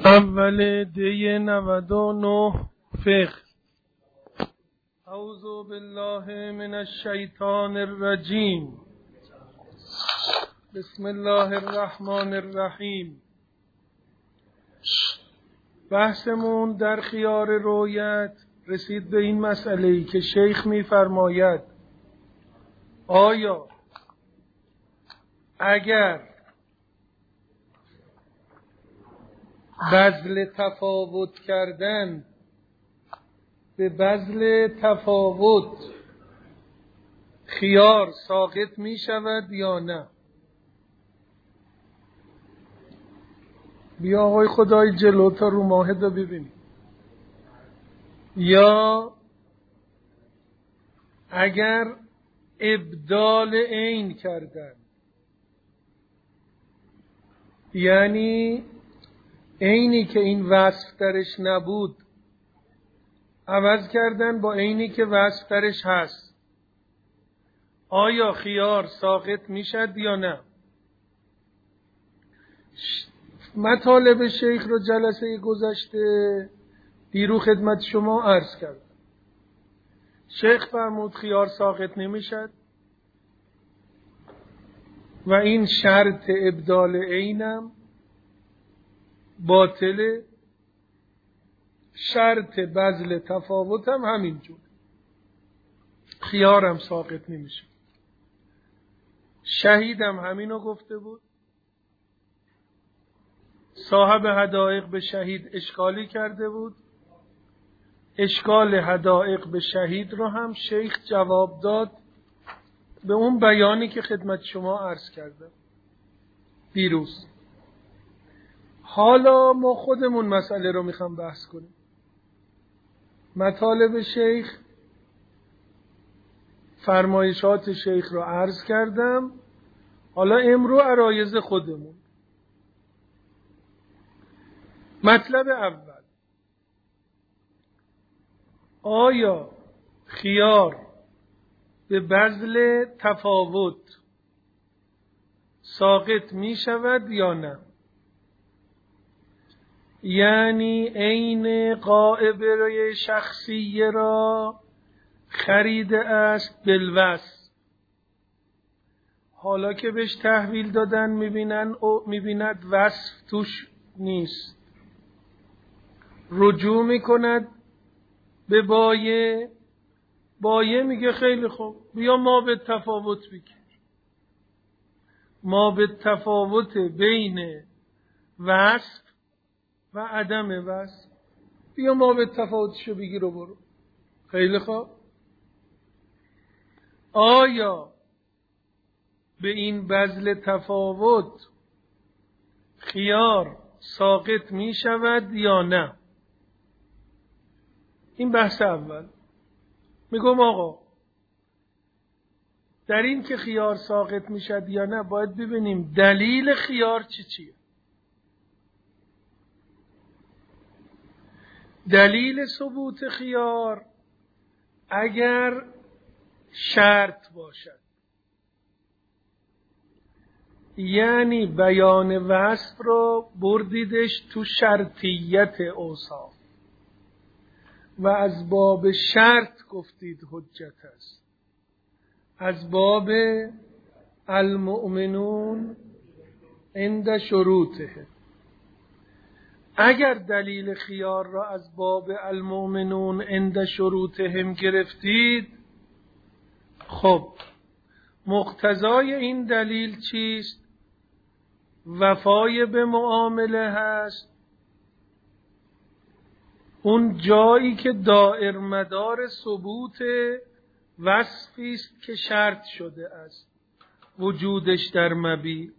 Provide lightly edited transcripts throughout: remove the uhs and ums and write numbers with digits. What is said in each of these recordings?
اول دی 99 فقه. اعوذ بالله من الشیطان الرجیم. بسم الله الرحمن الرحیم. بحثمون در خیار رویت رسید به این مسئله‌ای که شیخ می‌فرماید آیا اگر بذل تفاوت کردن به بذل تفاوت خیار ساقط می شود یا نه؟ بیا آقای خدای جلو تا رو ماهد رو ببینیم. یا اگر ابدال عین کردن، یعنی عینی که این وصف درش نبود عوض کردن با عینی که وصف درش هست، آیا خیار ساقط میشد یا نه؟ مطالب شیخ رو جلسه گذشته دیرو خدمت شما عرض کردم. شیخ فرمود خیار ساقط نمیشد و این شرط ابدال عینم باطله، شرط بذل تفاوت هم همینجور، خیارم ساقط نمیشه. شهیدم همینو گفته بود. صاحب حدائق به شهید اشکالی کرده بود، اشکال حدائق به شهید رو هم شیخ جواب داد به اون بیانی که خدمت شما عرض کردم دیروز. حالا ما خودمون مسئله رو میخوام بحث کنیم. مطالب شیخ، فرمایشات شیخ رو عرض کردم. حالا امرو عرایض خودمون. مطلب اول، آیا خیار به بذل تفاوت ساقط می شود یا نه؟ یعنی عین غائبه شخصیه را خریده است بالوصف، حالا که بهش تحویل دادن میبیند وصف توش نیست، رجوع میکند به بایه میگه خیلی خوب بیا ما به تفاوت بگیر، ما به تفاوت بین وصف و عدم وصف، بیا ما به تفاوتشو بگیر و برو. خیلی خوب، آیا به این بذل تفاوت خیار ساقط می شود یا نه؟ این بحث اول. میگم آقا در این که خیار ساقط می شود یا نه باید ببینیم دلیل خیار چیه. دلیل ثبوت خیار اگر شرط باشد، یعنی بیان وصف رو بردیدش تو شرطیت اوصاف و از باب شرط گفتید حجت است، از باب المؤمنون عند شروطه. اگر دلیل خیار را از باب المؤمنون عند شروطهم گرفتید، خب مقتضای این دلیل چیست؟ وفای به معامله هست. اون جایی که دائر مدار ثبوت وصفی است که شرط شده است وجودش در مبیع.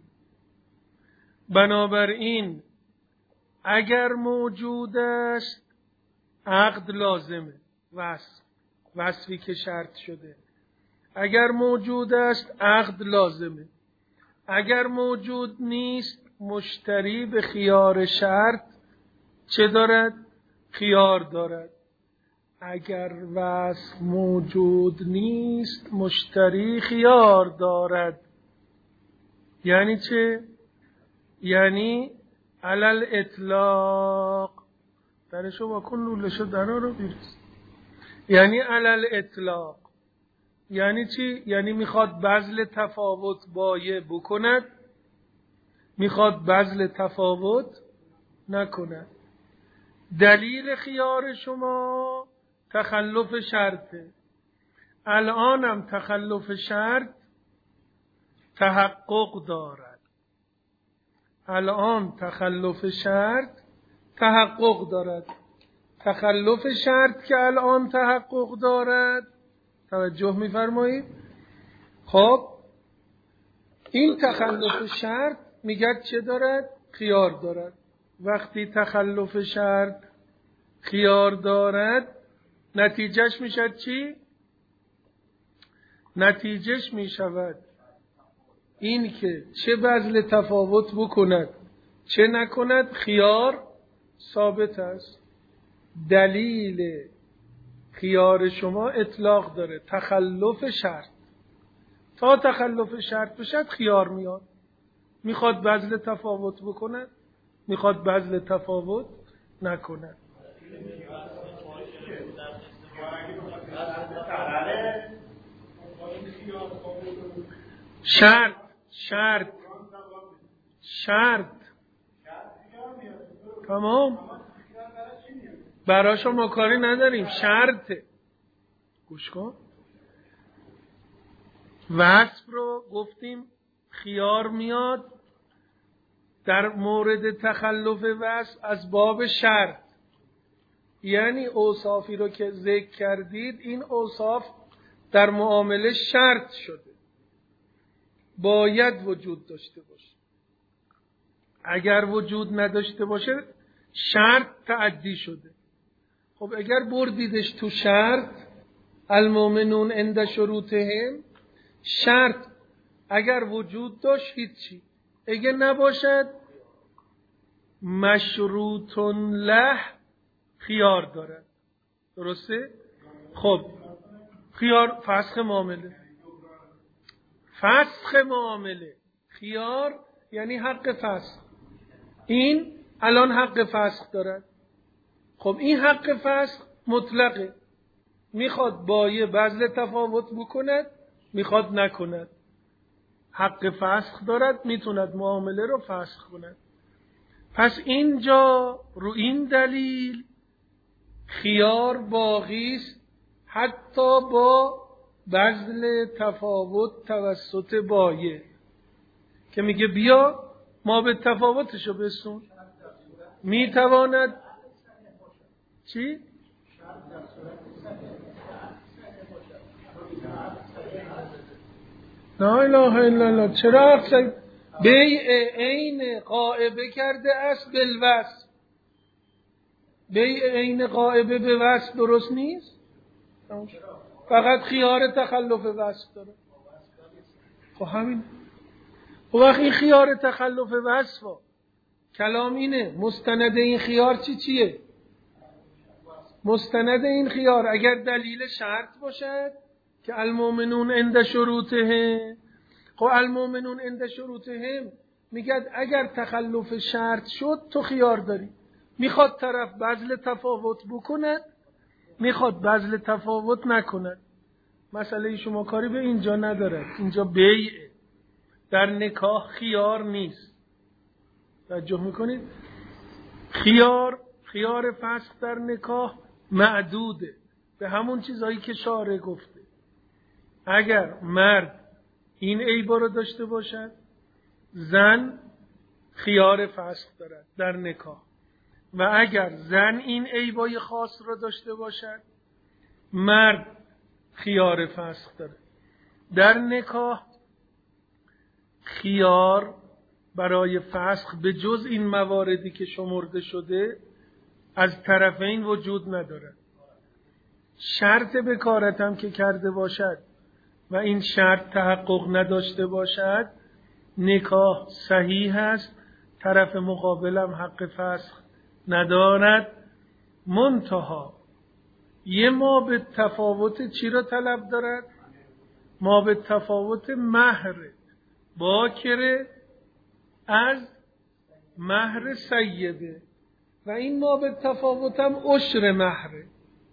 بنابراین اگر موجود است عقد لازمه، وصفی که شرط شده. اگر موجود است عقد لازمه. اگر موجود نیست مشتری به خیار شرط چه دارد؟ خیار دارد. اگر وصف موجود نیست مشتری خیار دارد. یعنی چه؟ یعنی علل اطلاق درشو واکن لولشو درا رو بیرست. یعنی علل اطلاق یعنی چی؟ یعنی میخواد بذل تفاوت بایه بکند، میخواد بذل تفاوت نکند. دلیل خیار شما تخلف شرطه. الانم تخلف شرط تحقق دارد. الان تخلف شرط تحقق دارد. تخلف شرط که الان تحقق دارد، توجه می‌فرمایید؟ خب این تخلف شرط میگه چه دارد؟ خیار دارد. وقتی تخلف شرط خیار دارد نتیجهش میشد چی؟ نتیجهش میشود این که چه بذل تفاوت بکند چه نکند خیار ثابت است. دلیل خیار شما اطلاق داره، تخلف شرط. تا تخلف شرط بشد خیار میاد، میخواد بذل تفاوت بکند، میخواد بذل تفاوت نکند. شرط شرط شرط تمام، براشو ما کاری نداریم، شرطه. گوش کن، وصف رو گفتیم خیار میاد در مورد تخلف وصف از باب شرط. یعنی اوصافی رو که ذکر کردید این اوصاف در معامله شرط شده، باید وجود داشته باشه. اگر وجود نداشته باشه شرط تعدی شده. خب اگر بردیدش تو شرط، المؤمنون عند شروطهم، شرط اگر وجود داشت هیچی، اگه نباشد مشروط له خیار داره. درسته؟ خب خیار فسخ معامله، فسخ معامله. خیار یعنی حق فسخ. این الان حق فسخ دارد. خب این حق فسخ مطلقه، میخواد بایه بذل تفاوت بکند، میخواد نکند. حق فسخ دارد، میتوند معامله رو فسخ کند. پس اینجا رو این دلیل خیار باقی است، حتی با بذل تفاوت توسط بایه که میگه بیا ما به تفاوتشو بسون. میتواند چی؟ لا اله الا الله. چرا اقصد بیع عین غائبه کرده است بالوصف؟ بیع عین غائبه به وصف درست نیست، فقط خیار تخلف وصف داره. خب همین. خب وقت این خیار تخلف وصف کلام اینه، مستند این خیار چیه؟ مستند این خیار اگر دلیل شرط باشد که المؤمنون عند شروطهم. خب المؤمنون عند شروطهم میگه اگر تخلف شرط شد تو خیار داری. میخواد طرف بذل تفاوت بکند، میخواد بذل تفاوت نکند. مسئله شما کاری به اینجا ندارد. اینجا بیعه، در نکاح خیار نیست. توجه میکنید؟ خیار فسخ در نکاح معدوده به همون چیزایی که شارع گفته. اگر مرد این عیبا رو داشته باشد، زن خیار فسخ دارد در نکاح. و اگر زن این عیبای خاص رو داشته باشد، مرد خیار فسخ دارد. در نکاح خیار برای فسخ به جز این مواردی که شمرده شده از طرفین وجود ندارد. شرط بکارت هم که کرده باشد و این شرط تحقق نداشته باشد، نکاح صحیح است، طرف مقابلم حق فسخ ندارد. منتها یه ما به تفاوت چی را طلب دارد؟ ما به تفاوت مهر باکره از مهر سیده و این ما به تفاوتم عشر مهره.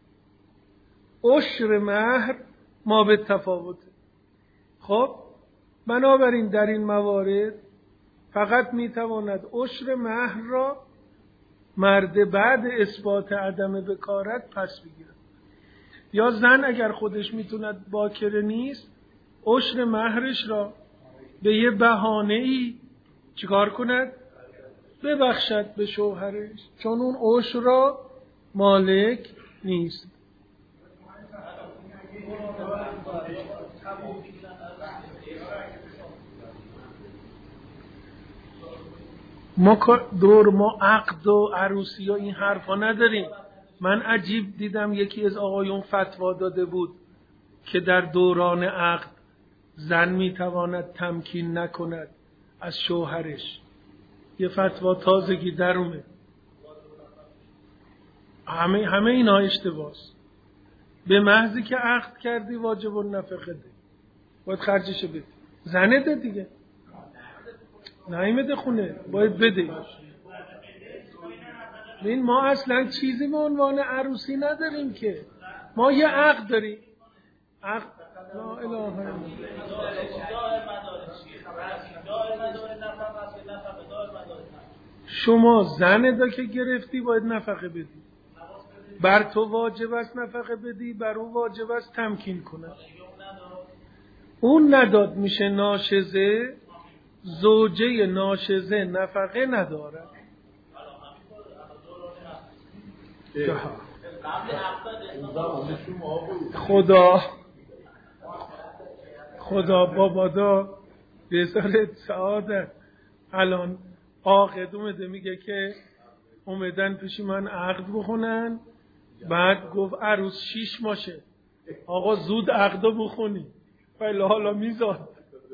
عشر مهر ما به تفاوته. خب بنابراین در این موارد فقط میتواند عشر مهر را مرد بعد اثبات عدم بکارت پس بگیرد، یا زن اگر خودش میتوند باکره نیست عشر مهرش را به یه بهانه‌ای چیکار کند؟ ببخشد به شوهرش، چون اون عشر را مالک نیست. ما عقد و عروسی و این حرفا نداریم. من عجیب دیدم یکی از آقایون فتوا داده بود که در دوران عقد زن میتواند تمکین نکند از شوهرش. یه فتوا تازگی در اومد. همه اینا اشتباهست. به محضی که عقد کردی واجب النفقه ده، باید خرجش بده. زنه ده دیگه، نایمده خونه، باید بده. این ما اصلا چیزی به عنوان عروسی نداریم که، ما یه عقد داریم. عقد لا اله الا الله. شما زنه دا که گرفتی باید نفقه بدی، بر تو واجب است نفقه بدی، بر اون واجب است تمکین کنه. اون نداد میشه ناشزه، زوجه ناشزه نفقه نداره. خدا بابادا بذارت سعادت. الان عاقد اومده میگه که اومدن پیش من عقد بخونن، بعد گفت عروس 6 ماشه. آقا زود عقدو بخونی ولی حالا میزاد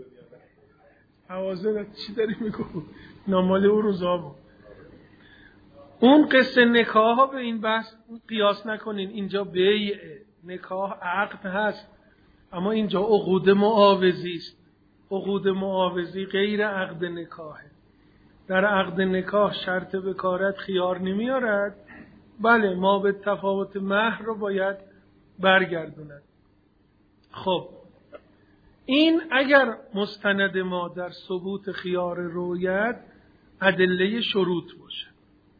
حوازه چی داری میگو نامال او روزا بود. اون قصه نکاح ها به این بحث قیاس نکنین. اینجا بیعه، نکاح عقد هست، اما اینجا عقود معاوضی است. عقود معاوضی غیر عقد نکاحه. در عقد نکاح شرط بکارت خیار نمیارد، بله ما به تفاوت مهر رو باید برگردوند. خب این اگر مستند ما در ثبوت خیار رویت ادله شروط باشه،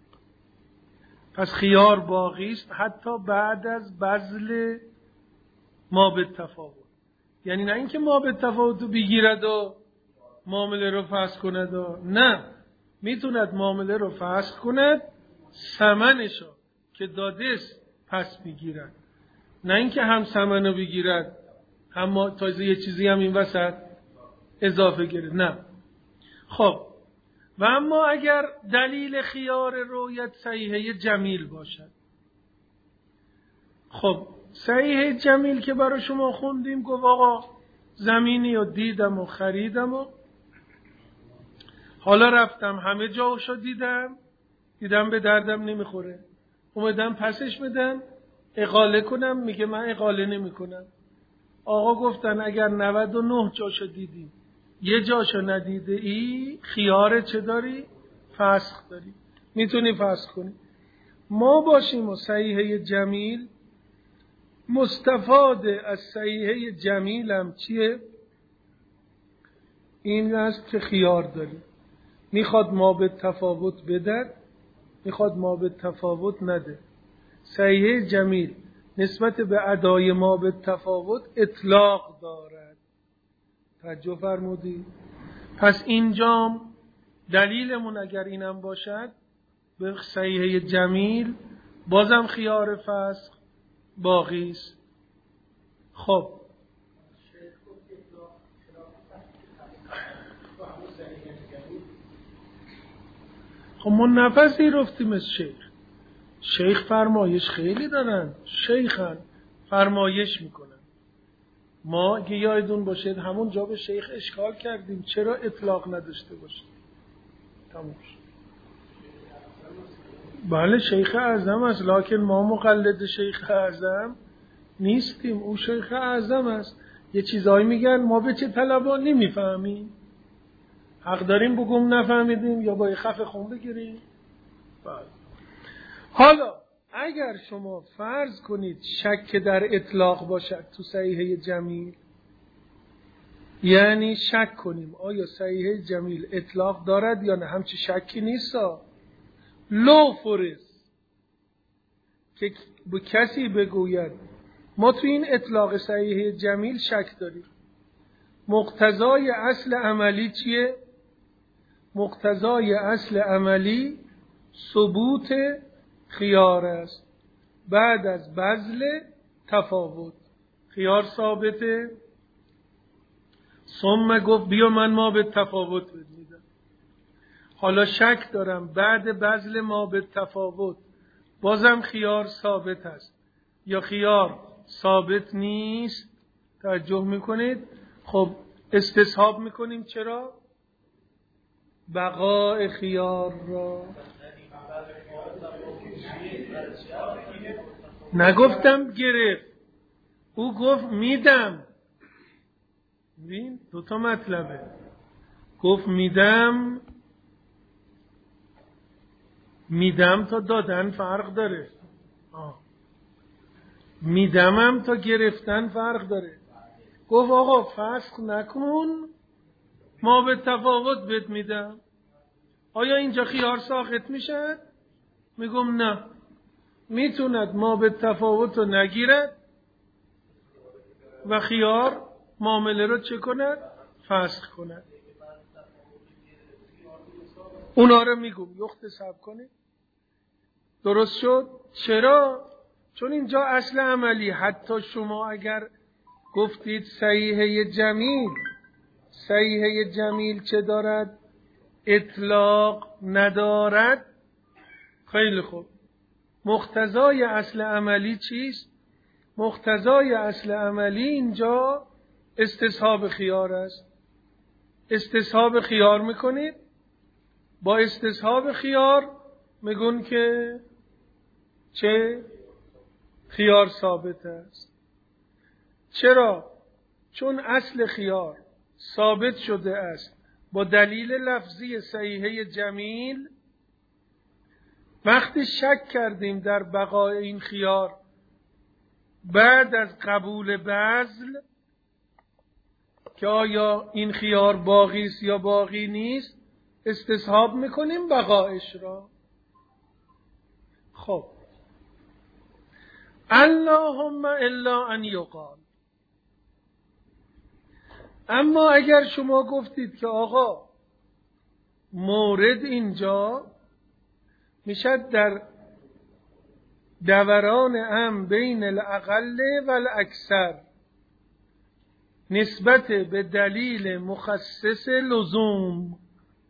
پس خیار باقی است حتی بعد از بذل ما به تفاوت. یعنی نه اینکه ما به تفاوت بگیرد و معامله رو فسخ کند و نه، میتوند معامله رو فسخ کند، ثمنشو که دادست پس بگیرد، نه اینکه هم ثمنو بگیرد هم تازه یه چیزی هم این وسط اضافه گیرد. نه. خب و اما اگر دلیل خیار رویت صحیحه جمیل باشد، خب صحیحه جمیل که برای شما خوندیم گفت آقا زمینی رو دیدم و خریدم و حالا رفتم همه جاشو دیدم به دردم نمیخوره، اومدم پسش بدم اقاله کنم، میگه من اقاله نمی کنم. آقا گفتن اگر 99 جاشو دیدی یه جاشو ندیده ای خیار چه داری؟ فسخ داری، میتونی فسخ کنی. ما باشیم و صحیحه جمیل مستفاد از صحیحه جمیل هم چیه؟ این است که خیار داری، میخواد ما به تفاوت بدد، میخواد ما به تفاوت نده. صحیحه جمیل نسبت به ادای ما به تفاوت اطلاق دارد. توجه فرمودی؟ پس اینجام دلیلمون اگر اینم باشد به صحیحه جمیل بازم خیار فسخ باقی است. خب ما نپذیرفتیم از شیخ فرمایش خیلی دارن، شیخن فرمایش میکنن. ما اگه یادتون باشه همون جا به شیخ اشکال کردیم چرا اطلاق نداشته باشه. تموم شد. بله شیخ اعظم است، لکن ما مقلد شیخ اعظم نیستیم، او شیخ اعظم است. یه چیزایی میگن ما به چه طلبا نمیفهمیم. حق داریم بگم نفهمیدیم یا با خفه خون بگیریم؟ بله. حالا اگر شما فرض کنید شک در اطلاق باشد تو صحیحه جمیل، یعنی شک کنیم آیا صحیحه جمیل اطلاق دارد یا نه، همچی شکی نیستا. لو فرض که به کسی بگوید ما تو این اطلاق صحیحه جمیل شک داریم، مقتضای اصل عملی چیه؟ مقتضای اصل عملی ثبوت خیار است بعد از بذل تفاوت. خیار ثابته، ثم گفت بیا من ما به تفاوت بدیدم. حالا شک دارم بعد بذل ما به تفاوت بازم خیار ثابت است یا خیار ثابت نیست. توجه میکنید؟ خب استصحاب میکنیم چرا؟ بقاء خیار را. نگفتم گرفت، او گفت میدم. ببین دوتا مطلبه، گفت میدم تا دادن فرق داره، میدمم تا گرفتن فرق داره. گفت آقا فسخ نکن ما به تفاوت بهت میدم. آیا اینجا خیار ساقط میشد؟ میگم نه، میتوند ما به تفاوت رو نگیرد و خیار معامله رو چه کند؟ فسخ کند. اونا رو میگم یختصب کنید. درست شد؟ چرا؟ چون اینجا اصل عملی، حتی شما اگر گفتید صحیحه جمیل چه دارد؟ اطلاق ندارد. خیلی خوب، مقتضای اصل عملی چیست؟ مقتضای اصل عملی اینجا استصحاب خیار است. استصحاب خیار میکنید، با استصحاب خیار میگون که چه؟ خیار ثابت است. چرا؟ چون اصل خیار ثابت شده است با دلیل لفظی صحیحه جمیل. وقتی شک کردیم در بقای این خیار بعد از قبول بذل که آیا این خیار باقی است یا باقی نیست، استصحاب میکنیم بقایش را. خب اللهم الا ان یقال. اما اگر شما گفتید که آقا مورد اینجا میشد در دوران بین الاقل و الاکثر نسبت به دلیل مخصص لزوم،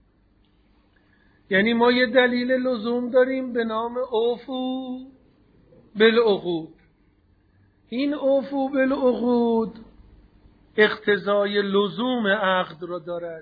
یعنی ما یه دلیل لزوم داریم به نام اوفو بالعقود. این اوفو بالعقود اقتضای لزوم عقد را دارد.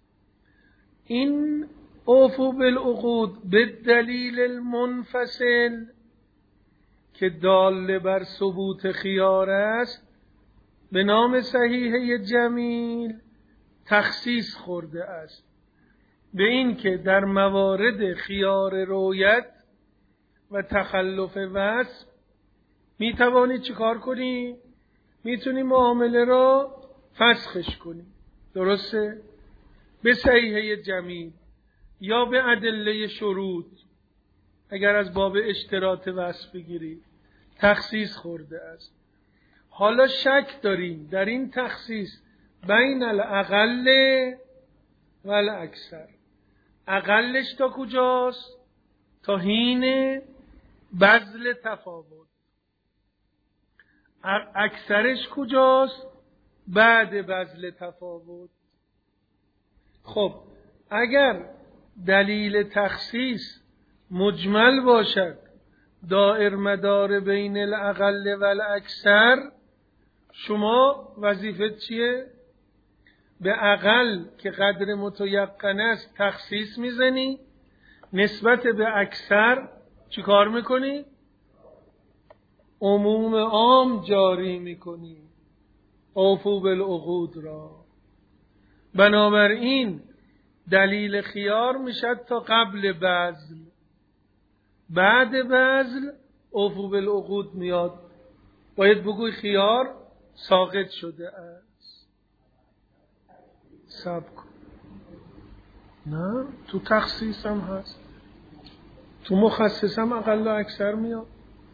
این اوفو بالعقود به دلیل المنفصل که دال بر ثبوت خیار است به نام صحیحه جمیل تخصیص خورده است، به این که در موارد خیار رویت و تخلف وصف می توانی چیکار کنی؟ میتونی معامله را فسخش کنی. درسته؟ به صحیحه جمیل یا به ادله شروط، اگر از باب اشتراط وصف بگیری تخصیص خورده است. حالا شک داریم در این تخصیص بین الاقل و الاکثر. اقلش تا کجاست؟ تا حین بذل تفاوت. اکثرش کجاست؟ بعد بذل تفاوت. خب اگر دلیل تخصیص مجمل باشد دائر مدار بین الاقل و الاکثر، شما وظیفت چیه؟ به اقل که قدر متیقن است تخصیص میزنی، نسبت به اکثر چی کار میکنی؟ عموم عام جاری میکنی، اوفو بالعقود را. بنابراین دلیل خیار میشد تا قبل بذل. بعد بذل اوفو بالعقود میاد، باید بگوی خیار ساقط شده است. صبر کن، نه تو تخصیص هم هست، تو مخصص هم اقل و اکثر میاد.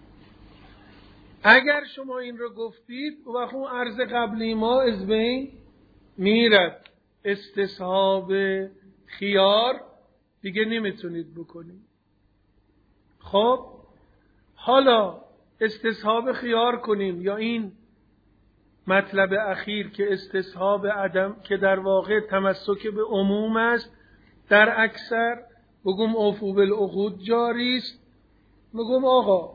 اگر شما این رو گفتید و اون عرض قبلی ما از بین میرد، استصحاب خیار دیگه نمیتونید بکنید. خب حالا استصحاب خیار کنیم یا این مطلب اخیر که استصحاب عدم، که در واقع تمسک به عموم است، در اکثر بگم اوفو بالعقود جاری است. بگم آقا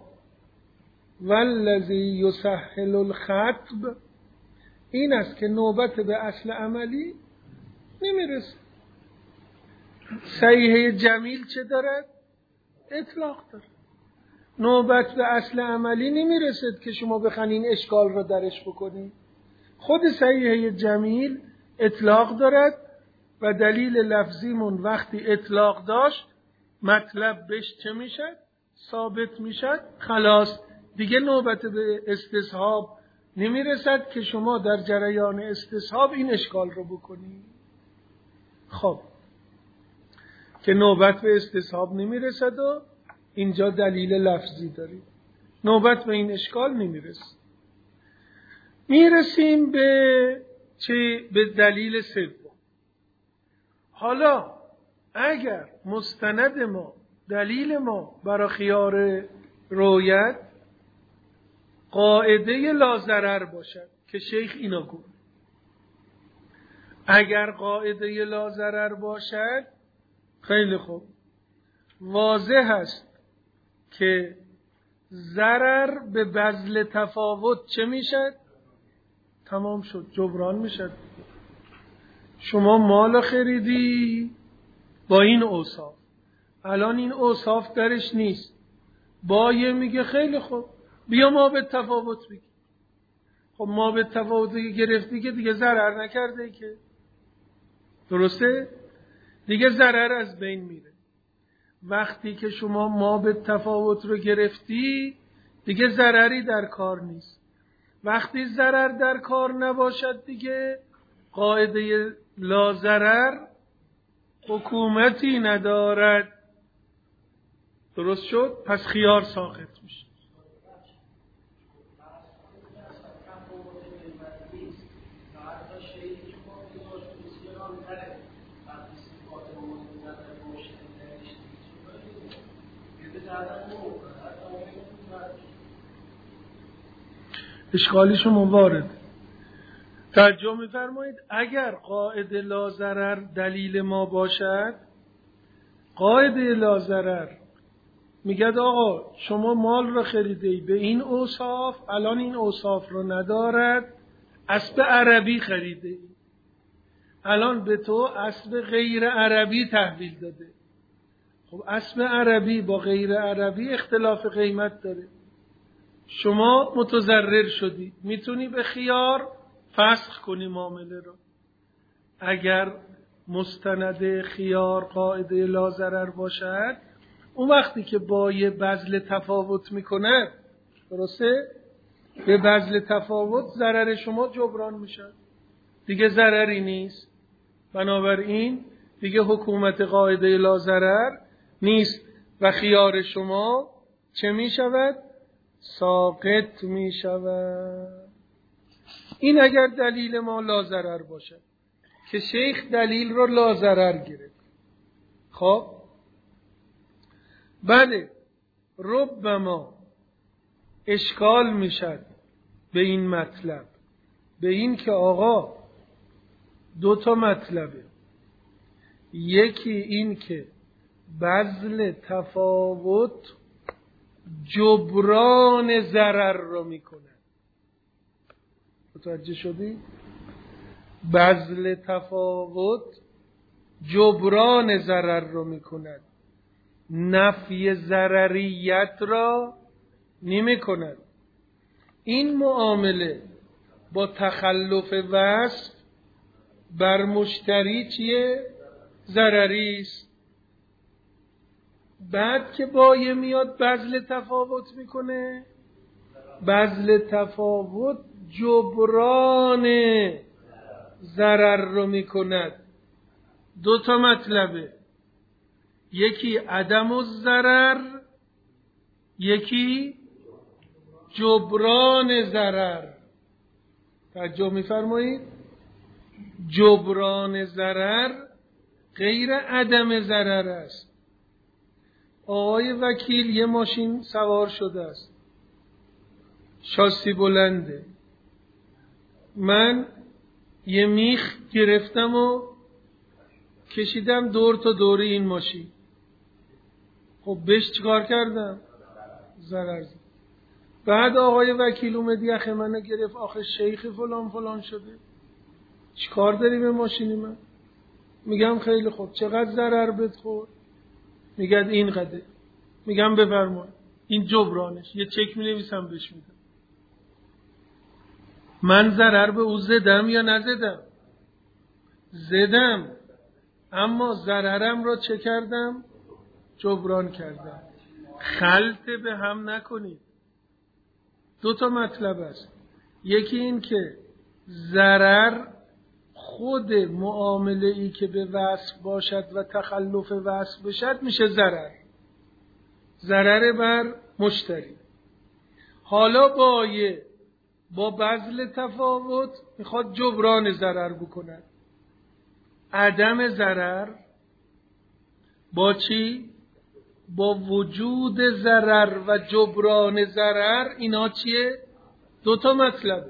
والذی یسهل الخطب این است که نوبت به اصل عملی نمیرسه. صحیحه جمیل چه دارد؟ اطلاق دارد. نوبت به اصل عملی نمیرسد که شما بخواین اشکال را درش بکنید. خود صحیحه جمیل اطلاق دارد و دلیل لفظیمون وقتی اطلاق داشت مطلب بهش چه میشد؟ ثابت میشد. خلاص دیگه نوبت به استصحاب نمیرسد که شما در جریان استصحاب این اشکال رو بکنید. خب که نوبت به استصحاب نمیرسد و اینجا دلیل لفظی داریم، نوبت به این اشکال نمیرسد. میرسیم به به دلیل سوم. حالا اگر مستند ما، دلیل ما برای خیار رویت قاعده لاضرر باشد که شیخ اینا گفت، اگر قاعده لاضرر باشد خیلی خوب، واضح است که ضرر به بذل تفاوت چه میشد؟ تمام شد، جبران میشد. شما مال خریدی با این اوصاف، الان این اوصاف درش نیست، بایه میگه خیلی خوب بیا ما به تفاوت بگی. خب ما به تفاوت گرفتی که دیگه ضرر نکرده که، درسته؟ دیگه ضرر از بین میره. وقتی که شما ما به تفاوت رو گرفتی دیگه ضرری در کار نیست. وقتی ضرر در کار نباشد دیگه قاعده لا ضرر حکومتی ندارد. درست شد؟ پس خیار ساقط میشه. اشکالی شما وارد. توجه می‌فرمایید اگر قاعده لا ضرر دلیل ما باشد، قاعده لا ضرر میگه آقا شما مال رو خریدی به این اوصاف، الان این اوصاف رو ندارد، اسب عربی خریدی، الان به تو اسب غیر عربی تحویل داده. خب اسب عربی با غیر عربی اختلاف قیمت داره، شما متضرر شدی، میتونی به خیار فسخ کنی معامله رو. اگر مستند خیار قاعده لا ضرر باشد، اون وقتی که با یه بذل تفاوت میکند، درسته؟ به بذل تفاوت ضرر شما جبران میشه، دیگه ضرری نیست. بنابراین دیگه حکومت قاعده لا ضرر نیست و خیار شما چه میشود؟ ساقط میشود. این اگر دلیل ما لا ضرر باشد که شیخ دلیل رو لا ضرر گرفت. خب بله، ربما اشکال میشد به این مطلب، به این که آقا دو تا مطلبه، یکی این که بذل تفاوت جبران ضرر رو میکنه. متوجه شدی؟ بذل تفاوت جبران ضرر رو میکند، نفی ضرریت را نمی کند. این معامله با تخلف وصف بر مشتری چیه؟ ضرری است. بعد که بایه میاد بذل تفاوت میکنه، بذل تفاوت جبران ضرر رو میکند. دو تا مطلبه، یکی عدم الضرر، یکی جبران ضرر. توجه میفرمایید؟ جبران ضرر غیر عدم ضرر است. آقای وکیل یه ماشین سوار شده است، شاسی بلنده، من یه میخ گرفتم و کشیدم دور تا دور این ماشین. خب بهش چیکار کردم؟ ضرر زد. بعد آقای وکیل اومد یخ منو گرفت، آخه شیخ فلان فلان شده، چیکار داری به ماشینی من؟ میگم خیلی خوب، چقدر ضرر بهت خورد؟ میگه این قدر. میگم بفرما، این جبرانش، یه چک مینویسم بهش میدم. من ضرر به او زدم یا نزدم؟ زدم، اما ضررم را چه کردم؟ جبران کردم. خلط به هم نکنید. دو تا مطلب است، یکی این که ضرر خود معامله ای که به وصف باشد و تخلف وصف بشد میشه ضرر، ضرر بر مشتری. حالا با بذل تفاوت میخواد جبران ضرر بکند. عدم ضرر با چی؟ با وجود ضرر و جبران ضرر. اینا چیه؟ دو تا مطلبه.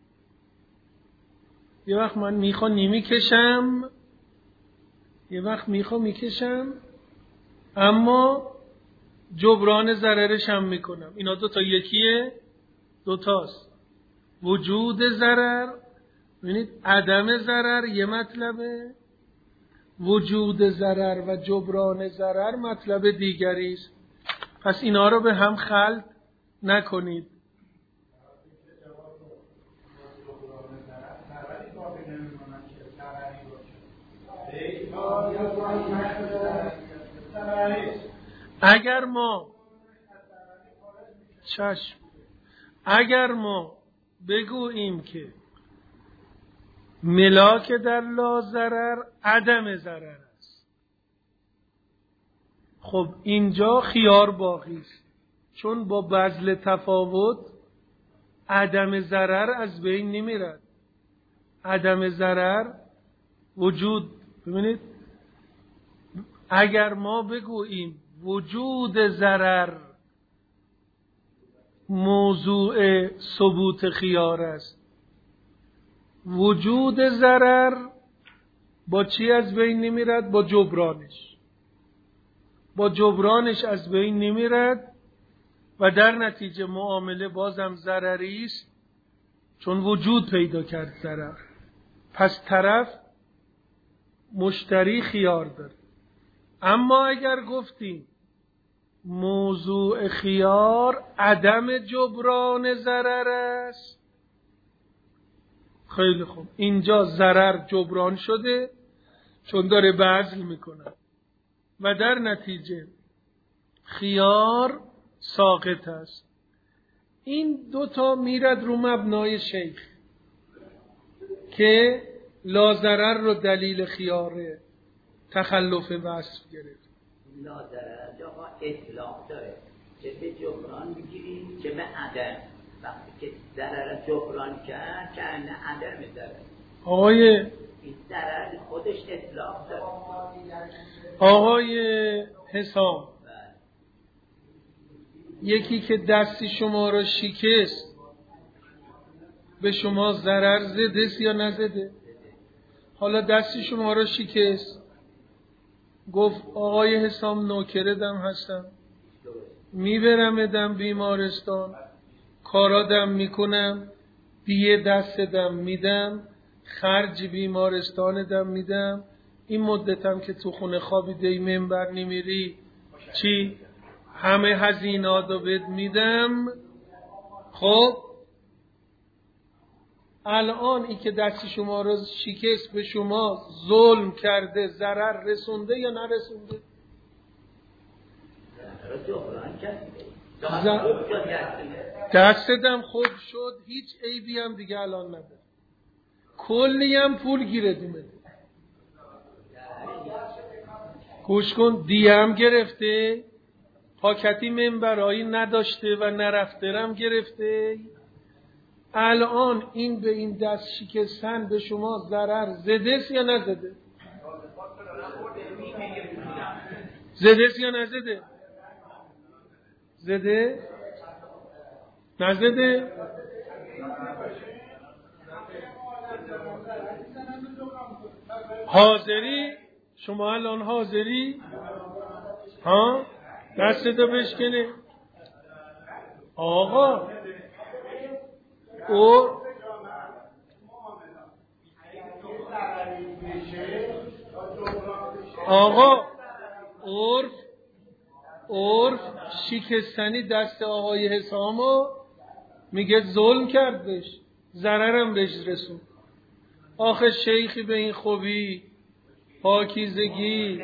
یه وقت من میخوا نیمی کشم، یه وقت میخوا میکشم اما جبران ضررش هم میکنم. اینا دو تا یکیه؟ دو تاست. وجود ضرر، ببینید عدم ضرر یه مطلبه، وجود ضرر و جبران ضرر مطلب دیگری است. پس اینا رو به هم خلط نکنید. اگر ما بگوییم که ملاک در لا ضرر عدم ضرر است، خب اینجا خیار باقی است، چون با بذل تفاوت عدم ضرر از بین نمیرد. عدم ضرر وجود، ببینید اگر ما بگوییم وجود ضرر موضوع ثبوت خیار است، وجود ضرر با چی از بین نمیرد؟ با جبرانش. با جبرانش از بین نمیرد و در نتیجه معامله بازم ضرری است، چون وجود پیدا کرد ضرر. پس طرف مشتری خیار داره. اما اگر گفتیم موضوع خیار عدم جبران ضرر است، خیلی خوب، اینجا ضرر جبران شده چون داره بذل میکنه و در نتیجه خیار ساقط است. این دوتا میرد رو مبنای شیخ که لا ضرر رو دلیل خیار تخلف وصف گرفت. لا ضرر جاها اطلاق داره، چه به جبران میگیریم چه به عدم. وقتی که ضرر جبران کرد که عدم ضرر، آقای این ضرر خودش اطلاق داره. آقای حسام، یکی که دستی شما را شکست به شما ضرر زده یا نزده؟ حالا دستی شما را شکست، گفت آقای حسام نوکردم هستم، میبرمدم بیمارستان، کارادم میکنم، دیه دستدم میدم، خرج بیمارستاندم میدم، این مدتم که تو خونه خوابیده منبر نمیری چی؟ همه هزینه‌ها رو بهت میدم. خب الان این که دست شما رو شکست به شما ظلم کرده، ضرر رسونده یا نرسونده؟ دستتم خوب شد، هیچ عیبی هم دیگه الان نداره، کلی هم پول گیره دیمه. گوش کن، دیه هم گرفته، پاکتی منبرایی نداشته و نرفترم گرفته. الان این به این دست شکستن به شما ضرر زده یا نزده؟ زده یا نزده؟ زده؟ نزده؟ حاضری؟ شما الان حاضری؟ ها؟ دستتو بشکنه آقا. آقا عرف شکستنی دست آقای حسامو میگه ظلم کرد بهش، ضررم بهش رسون. آخه شیخی به این خوبی، پاکیزگی،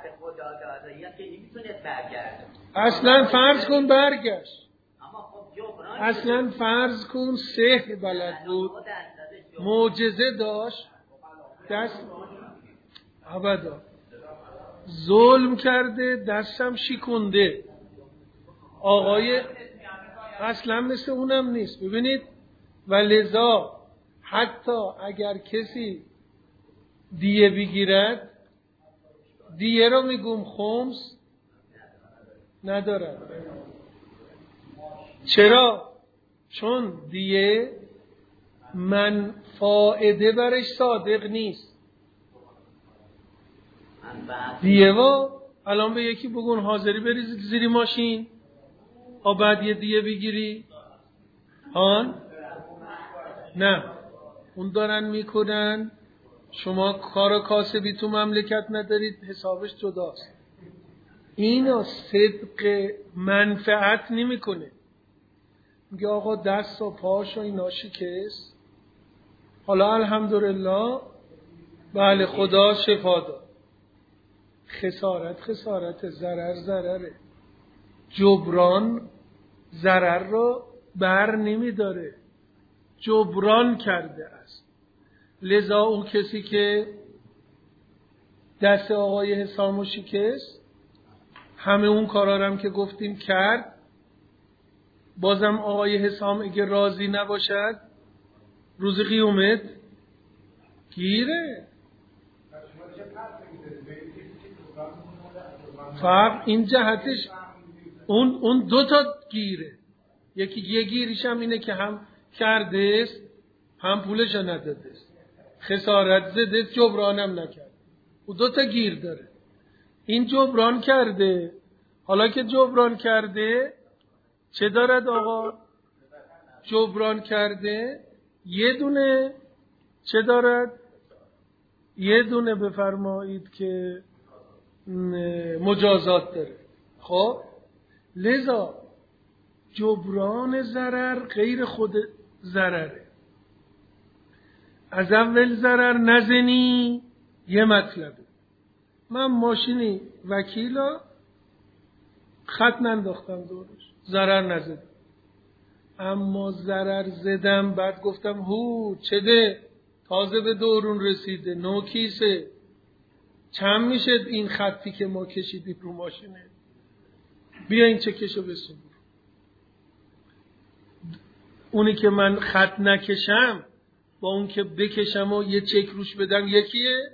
اصلا فرض کن برگشت، اصلا فرض کن سحر بلد بود، معجزه داشت، دست ابدا ظلم کرده، دستم شکونده. آقای اصلا مثل اونم نیست. ببینید، و لذا حتی اگر کسی دیه بگیرد، دیه رو میگم خمس ندارد. چرا؟ چون دیه من فائده برش صادق نیست. دیه و الان به یکی بگون حاضری بریزی زیر ماشین، بعد یه دیه بگیری؟ نه، اون دارن میکنن. شما کار و کاسبی تو مملکت ندارید، حسابش جداست. اینا صدق منفعت نمیکنه. میگه آقا دست و پاش و اینا شکست، حالا الحمدلله بله خدا شفا داد. خسارت، ضرره. جبران ضرر رو بر نمیداره، جبران کرده است. لذا اون کسی که دست آقای حسامو شکست، همه اون کارا هم که گفتیم کرد، بازم آقای حسام اگه راضی نباشد روز قیامت گیره. فرق این جهتش، اون دو تا گیره. یکی یه گیریش هم اینه که هم کرده است هم پولش نداده است، خسارت زده، جبرانم نکرد. او دو تا گیر داره. این جبران کرده. حالا که جبران کرده چه دارد آقا؟ جبران کرده یه دونه چه دارد؟ یه دونه بفرمایید که مجازات داره. خب لذا جبران ضرر غیر خود ضرره. از اول ضرر نزنی یه مطلبه. من ماشینی وکیلا خط ننداختم دورش، ضرر نزدم. اما ضرر زدم، بعد گفتم هو چده، تازه به دورون رسیده، نوکیسه، چند میشه این خطی که ما کشیدیم رو ماشینه، بیا این چکشو بسون. اونی که من خط نکشم با اون که بکشم و یه چک روش بدم یکیه؟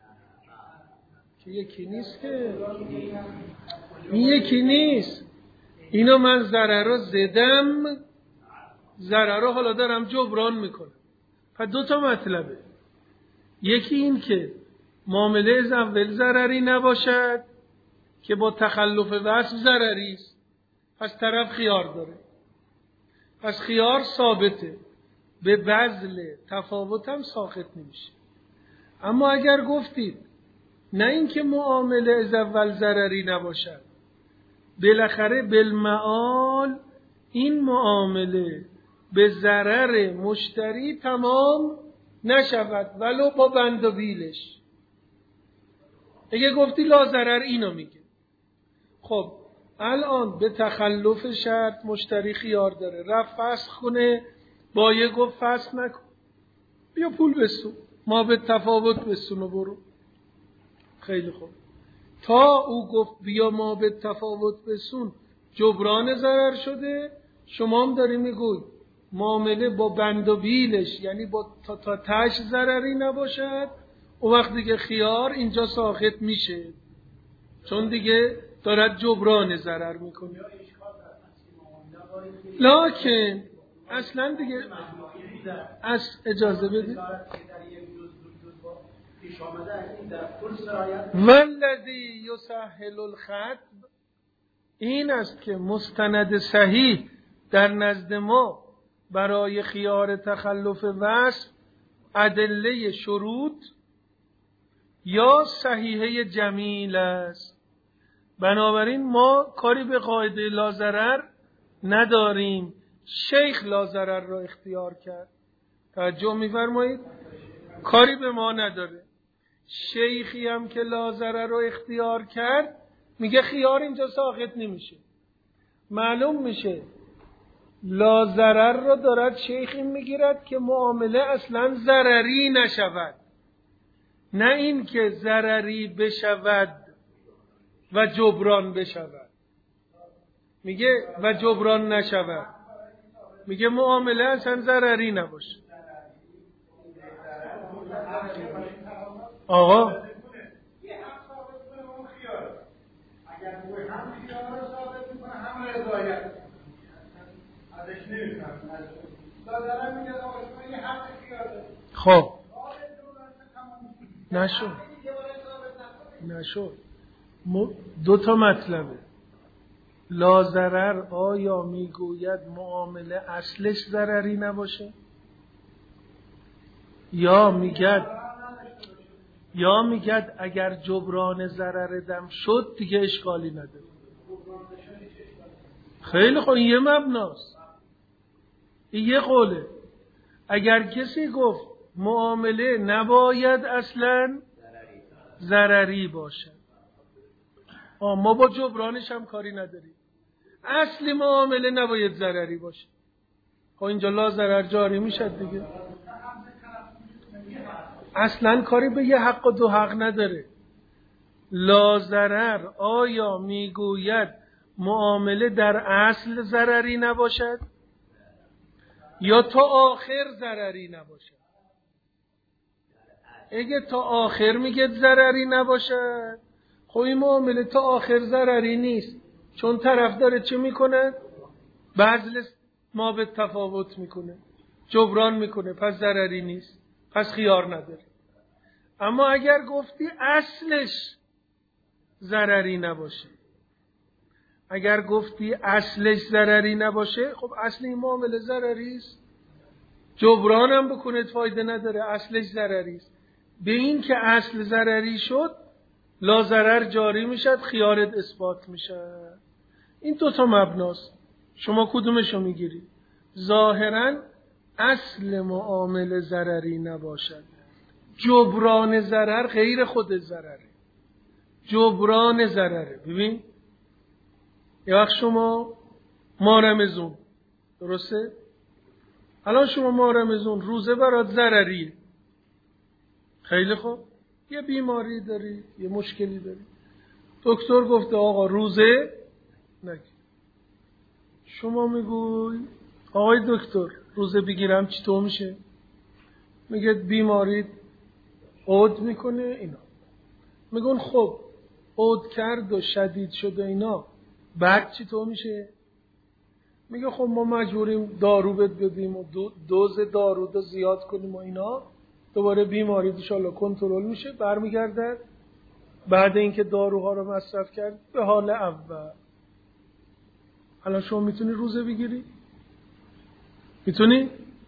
که یکی نیست که، این یکی نیست. اینو من ضرر رو زدم، ضرر رو حالا دارم جبران میکنم. پس دو تا مطلبه. یکی این که معامله از اول ضرری نباشد که با تخلف وصف ضرری است، پس طرف خیار داره، پس خیار ثابته، به بذل تفاوت هم ساقط نمیشه. اما اگر گفتید نه اینکه معامله از اول ضرری نباشد، بالاخره بالمعال این معامله به ضرر مشتری تمام نشود ولو با بند و بیلش. اگه گفتی لا ضرر اینو میگه. خب الان به تخلف شرط مشتری خیار داره، رفت فسخ کنه، بایع گفت فسخ نکن، بیا پول بسون، ما به تفاوت بسون و برو. خیلی خوب، تا او گفت بیا ما به تفاوت بسون جبران ضرر شده، شما هم داری میگوی معامله با بند و بیلش، یعنی با تا تاش ضرری نباشد، و وقت دیگه خیار اینجا ساخت میشه، چون دیگه دارد جبران ضرر میکنه. لکن اصلا دیگه اجازه بدید والذی یسهل الخطب، این است که مستند صحیح در نزد ما برای خیار تخلف وصف ادله شروط یا صحیحه جمیل است. بنابراین ما کاری به قاعده لا ضرر نداریم. شیخ لا ضرر را اختیار کرد، توجه می‌فرمایید؟ کاری به ما نداره. شیخی هم که لا ضرر را اختیار کرد میگه خیار اینجا ساقط نمیشه. معلوم میشه لا ضرر را دارد شیخی میگیرد که معامله اصلا ضرری نشود، نه این که ضرری بشود و جبران بشود. میگه و جبران نشود، میگه معامله اصلا ضرری نباشه. آقا خب نشد. دو تا مطلبه. لا ضرر آیا میگوید معامله اصلش ضرری نباشه، یا میگد اگر جبران ضرر دم شد دیگه اشکالی نداره. خیلی خوب، این یه مبناست، این یه قوله. اگر کسی گفت معامله نباید اصلا ضرری باشه، ما با جبرانش هم کاری نداریم، اصلی معامله نباید ضرری باشه، خب اینجا لا ضرر جاری میشه دیگه. اصلا کاری به یه حق و دو حق نداره. لا ضرر آیا میگوید معامله در اصل ضرری نباشد یا تا آخر ضرری نباشد؟ اگه تا آخر میگه ضرری نباشد، خب این معامله تا آخر ضرری نیست، چون طرف داره چه میکنه؟ بذل ما به تفاوت میکنه، جبران میکنه، پس ضرری نیست، پس خیار نداره. اما اگر گفتی اصلش ضرری نباشه، خب اصل این معامله ضرری است، جبران هم بکنه فایده نداره، اصلش ضرری است. به این که اصل ضرری شد لا ضرر جاری میشد، خیارت اثبات میشه. این دو تا مبناست، شما کدومشو میگیری؟ ظاهرا اصل معامله ضرری نباشد، جبران ضرر غیر خود ضرره، جبران ضرره. ببین یه وقت شما مارمزون، درسته؟ الان شما مارمزون روزه برات ضرریه، خیلی خوب، یه بیماری داری، یه مشکلی داری، دکتر گفته آقا روزه نگیر. شما میگوی آقای دکتر روزه بگیرم چطور میشه؟ میگه بیماریت عود میکنه اینا. میگون خب عود کرد و شدید شد و اینا، بعد چطور میشه؟ میگه خب ما مجبوریم دارو بدیم و دوز دارو رو زیاد کنیم و اینا، دوباره بیماری انشالله کنترل میشه، برمیگرده بعد اینکه داروها رو مصرف کرد به حال اول. الان شما میتونی روزه بگیری؟ میتونی؟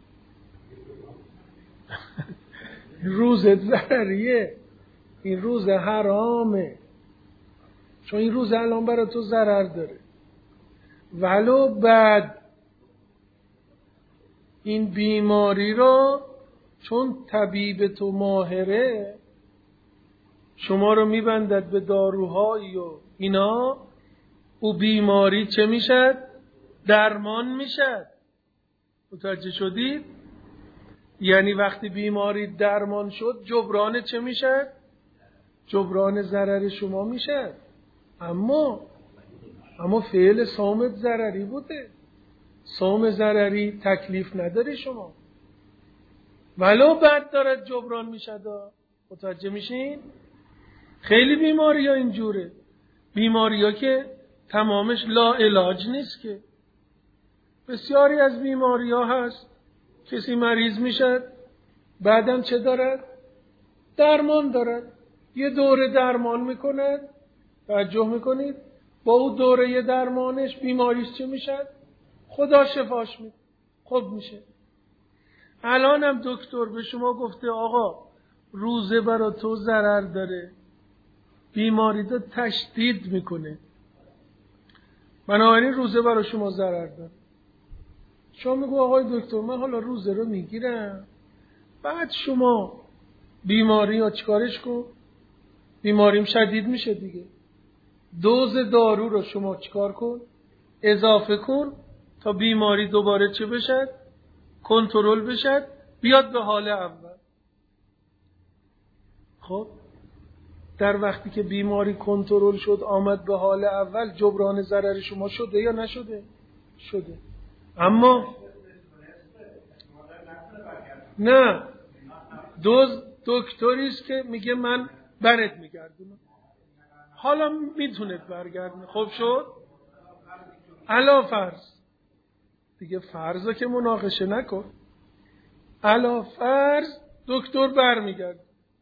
روزه ضرریه، این روزه حرامه، چون این روزه الان برای تو ضرر داره. ولو بعد این بیماری رو چون طبیب تو ماهره شما رو میبندد به داروهایی و اینا، او بیماری چه میشد؟ درمان میشد. متوجه شدید؟ یعنی وقتی بیماری درمان شد جبران چه میشد؟ جبران ضرر شما میشد. اما فعل صامت ضرری بوده. صام ضرری تکلیف نداره شما، ولو بد دارد جبران میشد. متوجه میشین؟ خیلی بیماری ها اینجوره، بیماری ها که تمامش لا علاج نیست که. بسیاری از بیماری ها هست کسی مریض میشد بعدم چه دارد؟ درمان دارد. یه دوره درمان میکند، توجه میکنید؟ با او دوره درمانش بیماریش چه میشد؟ خدا شفاش میده، خوب میشه. الان هم دکتر به شما گفته آقا روزه برا تو ضرر داره، بیماری تو تشدید میکنه، بنابراین روزه برا شما ضرر داره. شما میگو آقای دکتر من حالا روزه رو میگیرم، بعد شما بیماری ها چیکارش کن؟ بیماریم شدید میشه دیگه، دوز دارو رو شما چیکار کن؟ اضافه کن تا بیماری دوباره چه بشد؟ کنترل بشد، بیاد به حال اول. خب در وقتی که بیماری کنترل شد آمد به حال اول، جبران ضرر شما شده یا نشده؟ شده. اما نه، دکتری است که میگه من برات میگردونم، حالا میتونه برگردونه. خب شد؟ علا فرض دیگه، فرضو که مناقشه نکن، علا فرض دکتر برمیگرد.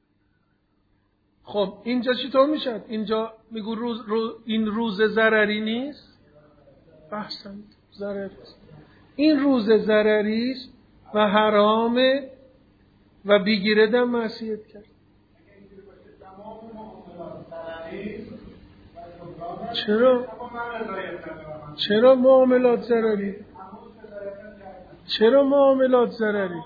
خب اینجا چطور میشد؟ اینجا میگو این روز ضرری نیست؟ احسن، ضرری است. این روز ضرری است و حرامه و بیگیردم معصیت کرد. چرا معاملات ضرری؟ چرا معاملات ضرری؟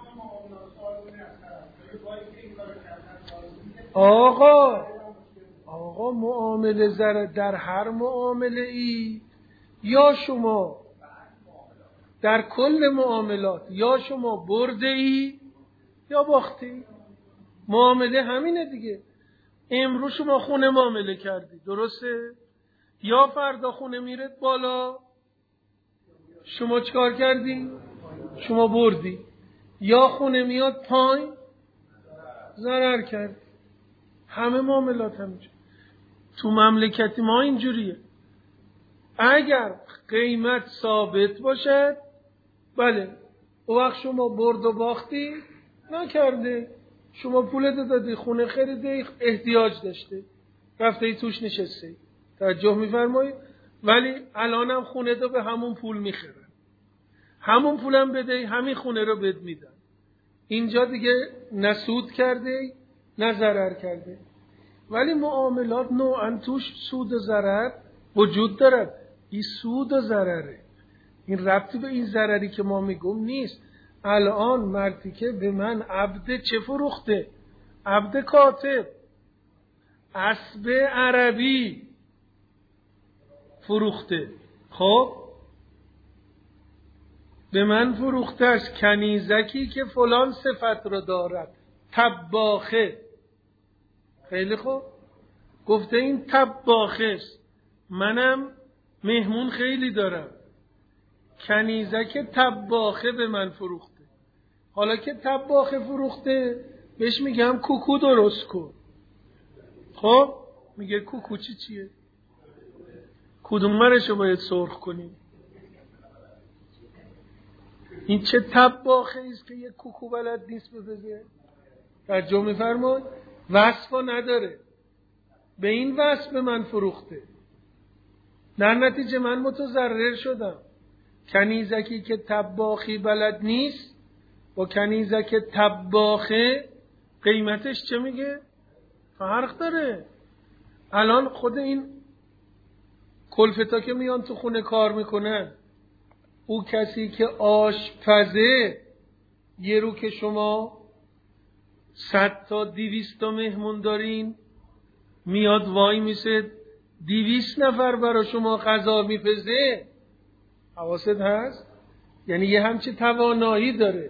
آقا معامله ضرر در هر معامله ای، یا شما در کل معاملات یا شما برده ای یا باخته ای. معامله همینه دیگه. امروز شما خونه معامله کردی، درسته؟ یا فردا خونه میرد بالا، شما چیکار کردی؟ شما بردی. یا خونه میاد پایین، ضرر کرد. همه معاملات همینجوری. تو مملکت ما اینجوریه. اگر قیمت ثابت باشد، بله، اون وقت شما برد و باختی نکرده، شما پولت دادی، خونه خریدی، احتیاج داشته، رفته توش نشسته، توجه میفرمایید؟ ولی الانم خونه تو به همون پول میخرن، همون پولم بده، همین خونه رو بد میدن. اینجا دیگه نه سود کرده نه ضرر کرده. ولی معاملات نوعا توش سود و ضرر وجود دارد. این سود و ضرره، این ربطی به این ضرری که ما میگم نیست. الان مردی که به من عبد چه فروخته؟ عبد کاتب، اسب عربی فروخته. خب به من فروخته از کنیزکی که فلان صفت رو دارد، طباخه. خیلی خوب، گفته این طباخه است، منم مهمون خیلی دارم، کنیزک طباخه به من فروخته. حالا که طباخه فروخته بهش میگم کوکو درست کن. خب میگه کوکو چیه؟ کدوم مرشو باید سرخ کنیم؟ این چه طباخه ایست که یک کوکو بلد نیست بپزه؟ توجه میفرمایید؟ وصفا نداره، به این وصف به من فروخته، در نتیجه من متضرر شدم. کنیزکی که طباخی بلد نیست با کنیزک طباخه قیمتش چه میگه؟ فرق داره. الان خود این کلفتا که میان تو خونه کار میکنن، او کسی که آشپزه یه رو که شما 100 تا 200 تا مهمون دارین، میاد وای میسه 200 نفر برای شما غذا میپزه. حواست هست؟ یعنی یه همچی توانایی داره.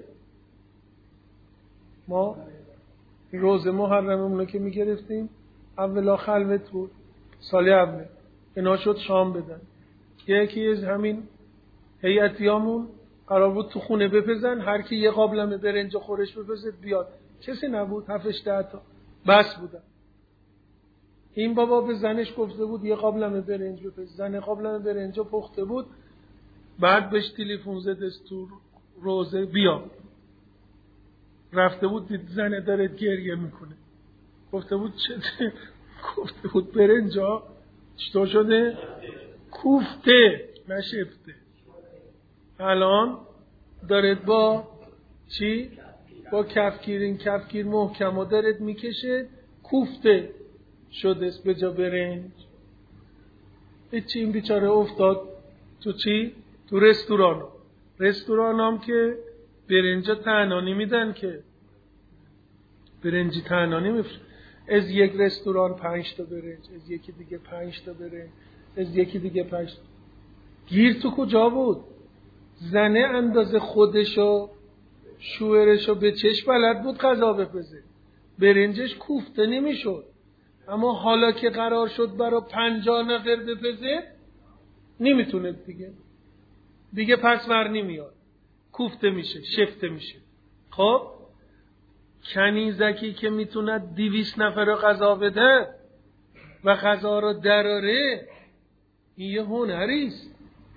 ما روز محرممونو که میگرفتیم اولا خلوت بود، سال اول اینا شد شام بدن. یکی از همین هیئتیامون قرار بود تو خونه بپزن، هر کی یه قابلمه برنج خورش بپزه بیاد. کسی نبود، 7-10 تا بس بودن. این بابا به زنش گفته بود یه قابلمه برنج بپز. زن قابلمه برنج پخته بود، بعد بهش تلفن زد تو روزه بیا. رفته بود دید زنه داره گریه میکنه. گفته بود گفته بود برنجا چطور شده؟ کوفته نشفته. الان دارد با چی؟ با کفگیر، این کفگیر محکم و دارد میکشه، کوفته شده است به جا برنج. چی این بیچاره افتاد تو چی؟ تو رستوران هم که برنجا تنهانی میدن، که برنجی تنهانی میفرن. از یک رستوران 5 تا برنج، از یکی دیگه 5 تا برنج، از یکی دیگه 5 تا. گیر تو کجا بود؟ زنه اندازه خودشو شوهرشو به چشم بلد بود غذا بپزه، برنجش کوفته نمیشد. اما حالا که قرار شد برای 50 نفر بپزه نمیتونه دیگه پس ور نمیاد، کوفته میشه، شفته میشه. خب کنیزکی که میتونه 200 نفر رو غذا بده و غذا رو دراره، این یه هنریست.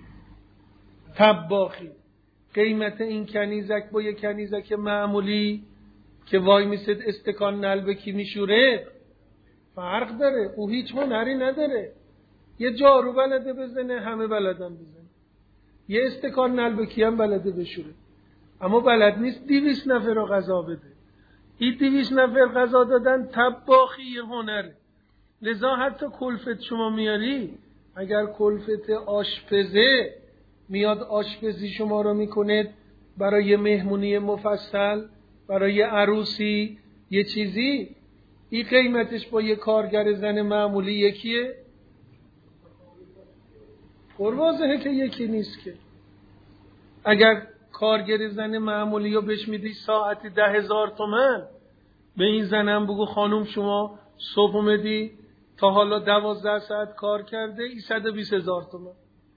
طباخی قیمت این کنیزک با یه کنیزک معمولی که وای میسد استکان نلبکی میشوره فرق داره. او هیچ هنری نداره. یه جارو بلده بزنه، همه بلدن بزنه. یه استکان نلبکی هم بلده بشوره، اما بلد نیست 200 نفر رو غذا بده. این 200 نفر غذا دادن طباخی یه هنره. لذا حتی کلفت شما میاری، اگر کلفت آشپزه میاد آشپزی شما رو میکنه برای مهمونی مفصل، برای عروسی یه چیزی، این قیمتش با یه کارگر زن معمولی یکیه؟ واضحه که یکی نیست. که اگر کارگر زن معمولی رو بهش میدی ساعتی 10,000 تومان، به این زنم بگو خانم شما صبح اومدی تا حالا 12 ساعت کار کرده، این 120,000 تومان.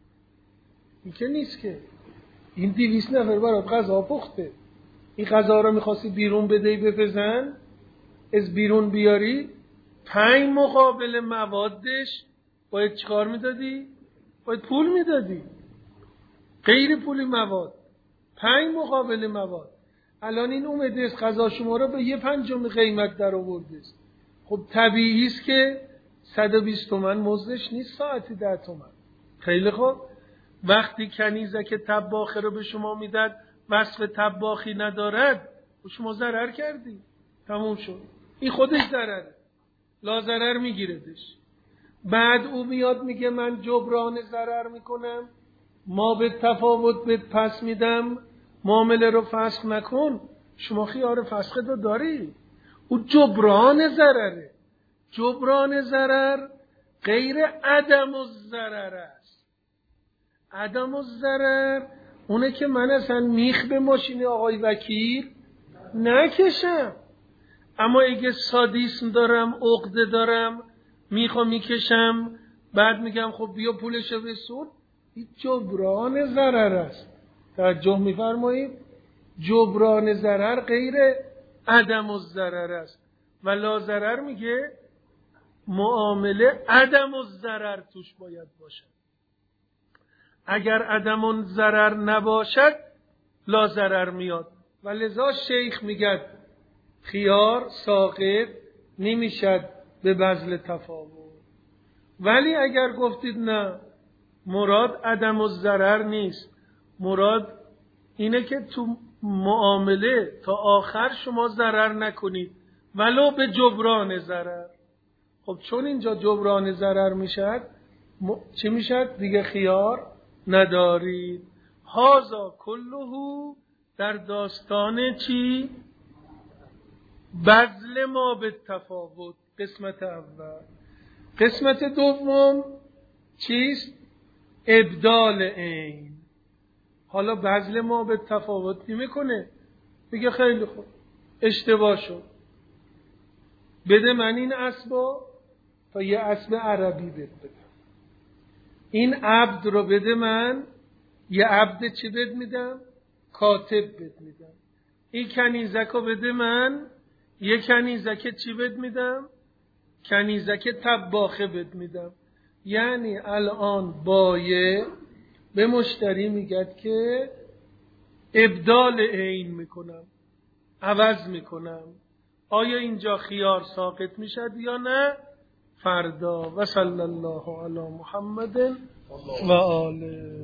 این که نیست. که این 200 نفر برات غذا پخته. این غذا رو میخواستی بیرون بدهی بپزن، از بیرون بیاری 5 مقابل موادش باید چیکار میدادی؟ باید پول میدادی. غیر پولی مواد 5 مقابل مواد. الان این اومده از غذا شما رو به 1/5 قیمت در آورده است. خب طبیعی است که 120 تومن مزدش نیست، ساعتی 10 تومن. خیلی خوب، وقتی کنیزک طباخ رو به شما میداد وصف طباخی ندارد و شما ضرر کردی، تموم شد. این خودش ضرره، لا ضرر میگیردش. بعد او میاد میگه من جبران ضرر میکنم، ما به تفاوت بهت پس میدم، معامله رو فسخ نکن. شما خیار فسخ رو داری. او جبران ضرره. جبران ضرر غیر عدم الضرر است. عدم الضرر اونه که من اصلا میخ به ماشین آقای وکیل نکشم، اما اگه سادیسم دارم، عقده دارم، میخوام میکشم، بعد میگم خب بیا پولشو بسون، این جبران ضرر است. توجه میفرمایید؟ جبران ضرر غیر عدم الضرر است. و لا ضرر میگه معامله عدم الضرر توش باید باشد. اگر عدم الضرر نباشد لا ضرر میاد. و لذا شیخ میگه خیار ساقط نمیشد به بذل تفاوت. ولی اگر گفتید نه، مراد عدم الضرر نیست، مراد اینه که تو معامله تا آخر شما ضرر نکنید ولو به جبران ضرر. خب چون اینجا جبران ضرر میشد، چی میشد؟ دیگه خیار ندارید. هازا کلهو در داستان چی؟ بذل ما به تفاوت، قسمت اول. قسمت دوم چیست؟ ابدال عین. حالا بذل ما به تفاوت میکنه، میگه خیلی خوب اشتباه شد، بده من این اسبا تا یه اسب عربی بده بدم، این عبد رو بده من یه عبد چی بد میدم؟ کاتب بد میدم. این کنیزک رو بده من یه کنیزک چی بد میدم؟ کنیزک طباخه بد میدم. یعنی الان بایع به مشتری میگه که ابدال عین میکنم، عوض میکنم. آیا اینجا خیار ساقط میشد یا نه؟ فردا. و صلی الله علی محمد و آله.